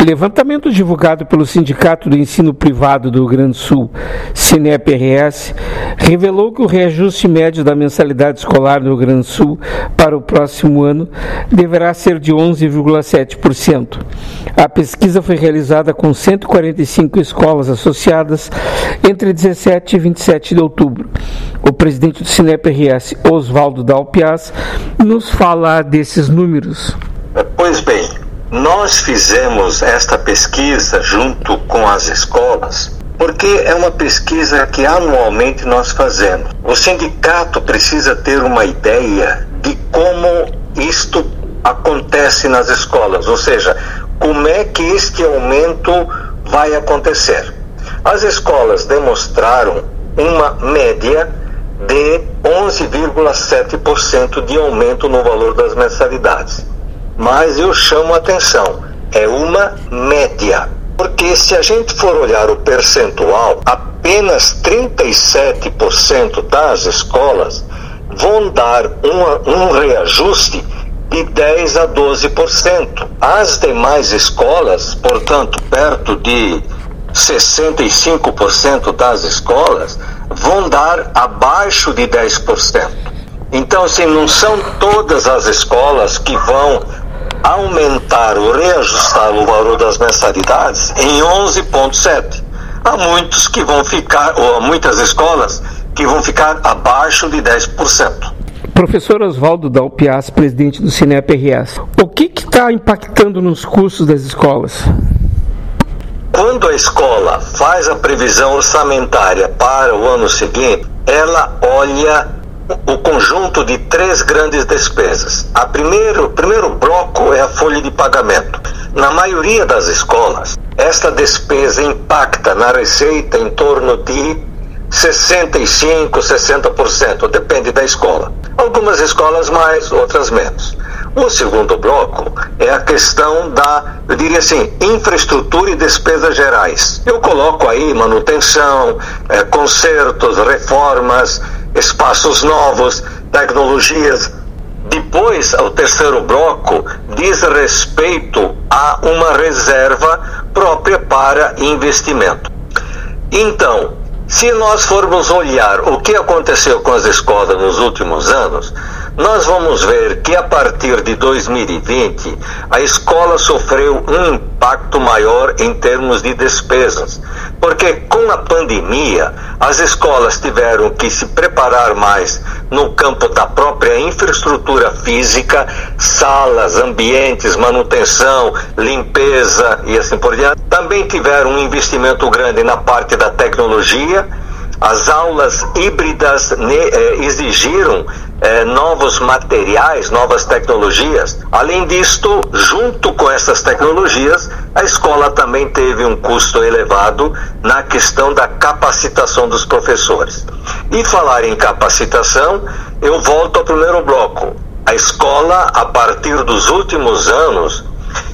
Levantamento divulgado pelo Sindicato do Ensino Privado do Rio Grande do Sul, SINEP-RS, revelou que o reajuste médio da mensalidade escolar no Rio Grande do Sul para o próximo ano deverá ser de 11,7%. A pesquisa foi realizada com 145 escolas associadas entre 17 e 27 de outubro. O presidente do SINEP-RS, Oswaldo Dalpiaz, nos fala desses números. Pois bem, nós fizemos esta pesquisa junto com as escolas porque é uma pesquisa que anualmente nós fazemos. O sindicato precisa ter uma ideia de como isto acontece nas escolas, ou seja, como é que este aumento vai acontecer. As escolas demonstraram uma média de 11,7% de aumento no valor das mensalidades. Mas eu chamo a atenção, é uma média. Porque se a gente for olhar o percentual, apenas 37% das escolas vão dar um reajuste de 10% a 12%. As demais escolas, portanto, perto de 65% das escolas, vão dar abaixo de 10%. Então, assim, não são todas as escolas que vão aumentar ou reajustar o valor das mensalidades em 11,7%. Há muitos que vão ficar, ou muitas escolas que vão ficar abaixo de 10%. Professor Oswaldo Dalpiaz, presidente do SINEP-RS, o que está impactando nos custos das escolas? Quando a escola faz a previsão orçamentária para o ano seguinte, ela olha o conjunto de 3 grandes despesas. O primeiro bloco é a folha de pagamento. Na maioria das escolas, esta despesa impacta na receita em torno de 65%, 60%, depende da escola. Algumas escolas mais, outras menos. O segundo bloco é a questão da, eu diria assim, infraestrutura e despesas gerais. Eu coloco aí manutenção, consertos, reformas, espaços novos, tecnologias. Depois, o terceiro bloco diz respeito a uma reserva própria para investimento. Então, se nós formos olhar o que aconteceu com as escolas nos últimos anos, nós vamos ver que a partir de 2020 a escola sofreu um impacto maior em termos de despesas, porque com a pandemia as escolas tiveram que se preparar mais no campo da própria infraestrutura física, salas, ambientes, manutenção, limpeza e assim por diante. Também tiveram um investimento grande na parte da tecnologia. As aulas híbridas exigiram novos materiais, novas tecnologias. Além disto, junto com essas tecnologias, a escola também teve um custo elevado na questão da capacitação dos professores. E falar em capacitação, eu volto ao primeiro bloco. A escola, a partir dos últimos anos,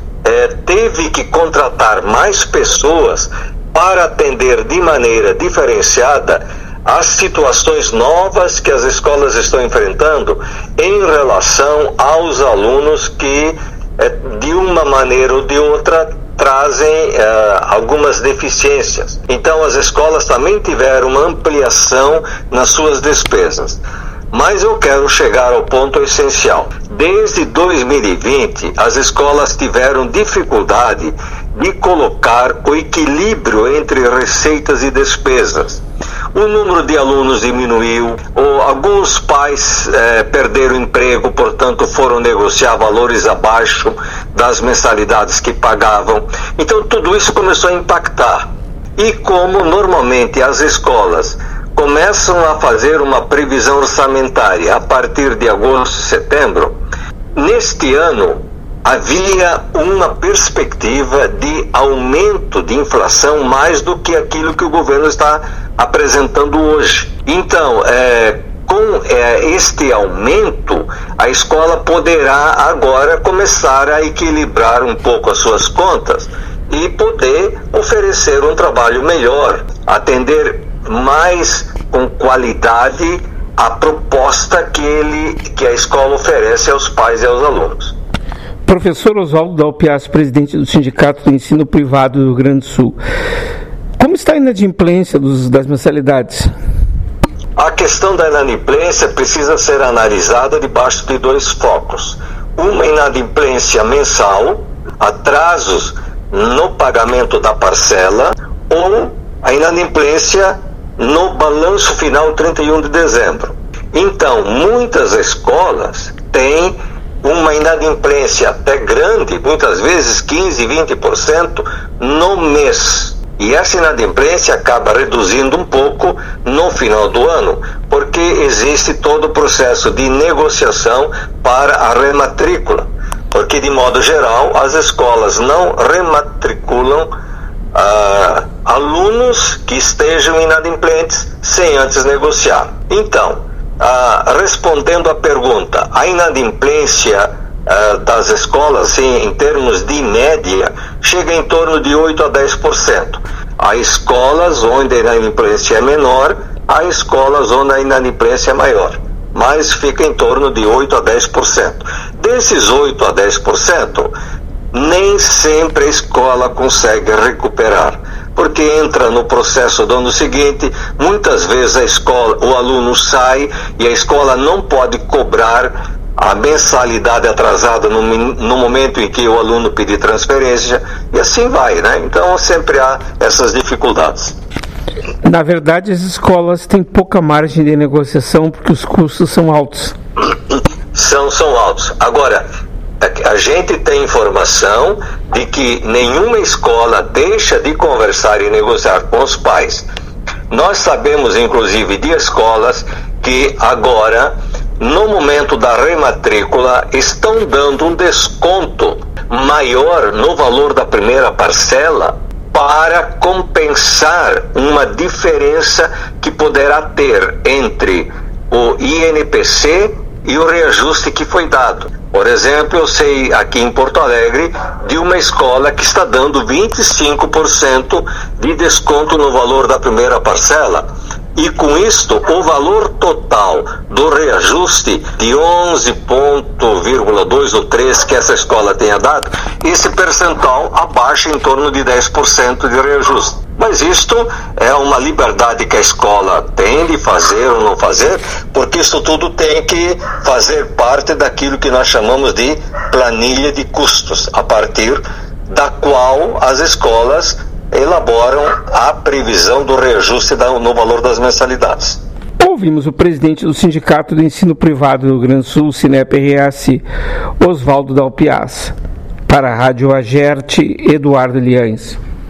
teve que contratar mais pessoas para atender de maneira diferenciada as situações novas que as escolas estão enfrentando em relação aos alunos que, de uma maneira ou de outra, trazem algumas deficiências. Então, as escolas também tiveram uma ampliação nas suas despesas. Mas eu quero chegar ao ponto essencial. Desde 2020, as escolas tiveram dificuldade de colocar o equilíbrio entre receitas e despesas. O número de alunos diminuiu, ou alguns pais perderam emprego, portanto foram negociar valores abaixo das mensalidades que pagavam. Então tudo isso começou a impactar. E como normalmente as escolas começam a fazer uma previsão orçamentária a partir de agosto e setembro, neste ano havia uma perspectiva de aumento de inflação mais do que aquilo que o governo está apresentando hoje. Então, com este aumento, a escola poderá agora começar a equilibrar um pouco as suas contas e poder oferecer um trabalho melhor, atender mais com qualidade a proposta que a escola oferece aos pais e aos alunos. Professor Oswaldo Dalpiaz, presidente do Sindicato do Ensino Privado do Rio Grande do Sul. Como está a inadimplência das mensalidades? A questão da inadimplência precisa ser analisada debaixo de dois focos. Uma inadimplência mensal, atrasos no pagamento da parcela, ou a inadimplência no balanço final 31 de dezembro. Então, muitas escolas têm uma inadimplência até grande, muitas vezes 15, 20% no mês. E essa inadimplência acaba reduzindo um pouco no final do ano, porque existe todo o processo de negociação para a rematrícula. Porque, de modo geral, as escolas não rematriculam alunos que estejam inadimplentes sem antes negociar. Então, respondendo à pergunta, a inadimplência das escolas, sim, em termos de média, chega em torno de 8 a 10%. Há escolas onde a inadimplência é menor, há escolas onde a inadimplência é maior, mas fica em torno de 8 a 10%. Desses 8 a 10%, nem sempre a escola consegue recuperar, porque entra no processo do ano seguinte, muitas vezes o aluno sai e a escola não pode cobrar a mensalidade atrasada no momento em que o aluno pedir transferência, e assim vai, né? Então sempre há essas dificuldades. Na verdade, as escolas têm pouca margem de negociação porque os custos são altos. São altos. Agora, a gente tem informação de que nenhuma escola deixa de conversar e negociar com os pais. Nós sabemos, inclusive, de escolas que agora, no momento da rematrícula, estão dando um desconto maior no valor da primeira parcela para compensar uma diferença que poderá ter entre o INPC e o reajuste que foi dado. Por exemplo, eu sei aqui em Porto Alegre de uma escola que está dando 25% de desconto no valor da primeira parcela. E com isto, o valor total do reajuste de 11,2 ou 3 que essa escola tenha dado, esse percentual abaixa em torno de 10% de reajuste. Mas isto é uma liberdade que a escola tem de fazer ou não fazer, porque isso tudo tem que fazer parte daquilo que nós chamamos de planilha de custos, a partir da qual as escolas elaboram a previsão do reajuste no valor das mensalidades. Ouvimos o presidente do Sindicato do Ensino Privado do Rio Grande do Sul, SINEP-RS, Oswaldo Dalpiaz. Para a Rádio Agerte, Eduardo Liães.